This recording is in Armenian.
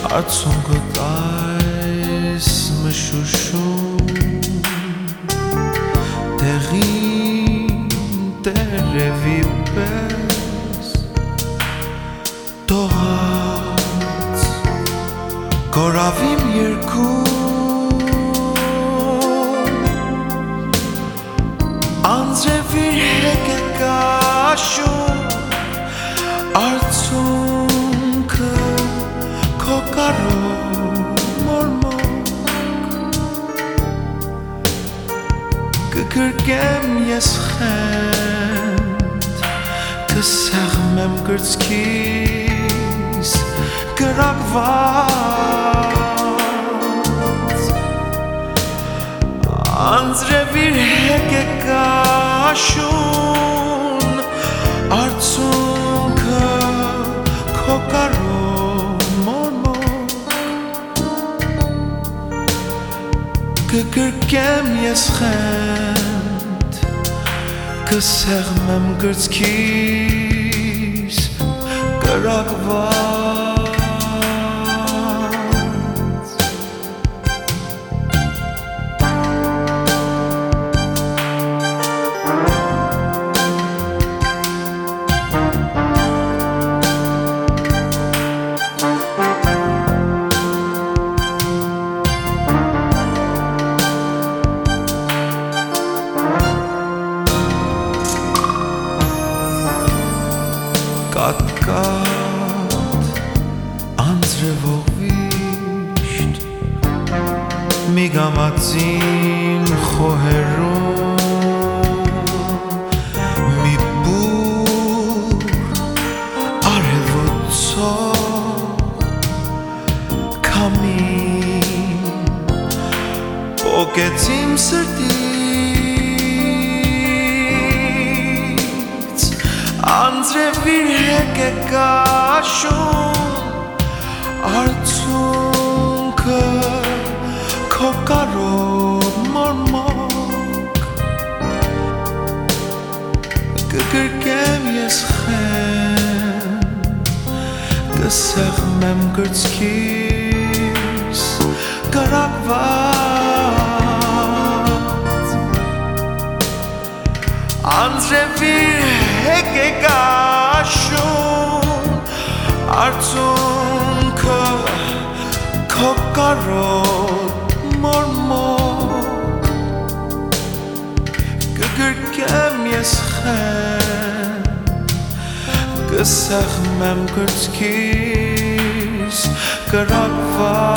Արցունքդ այս մշուշում Տեղին տերևի պես Տողած կորավիմ երկում Անձրևիր հեկ է կաշում Արցունքը քո կարով մորմոք Կգրկեմ ես խենդ Կսեղմեմ կրծքիս կրակված Անձրևիր հեկ է կաշուն Արցունքը քո կարով մորմոք Կգրկեմ ես խենդ Կսեղմեմ կրծքիս կրակված Կատկատ անձրևող վիշտ Մի գամածին խոհերում Մի բուր արևոցող Կամին պոկեց իմ սրտից Անձրևիր հեկ է կաշում Արցունքը քո կարով մորմոք Կգրկեմ ես խենդ Կսեղմեմ կրծքիս կրակված Անձրևիր հեկ է կաշուն Արցունքը քո կարով մորմոք Կգրկեմ ես խենդ Կսեղմեմ կրծքիս կրակված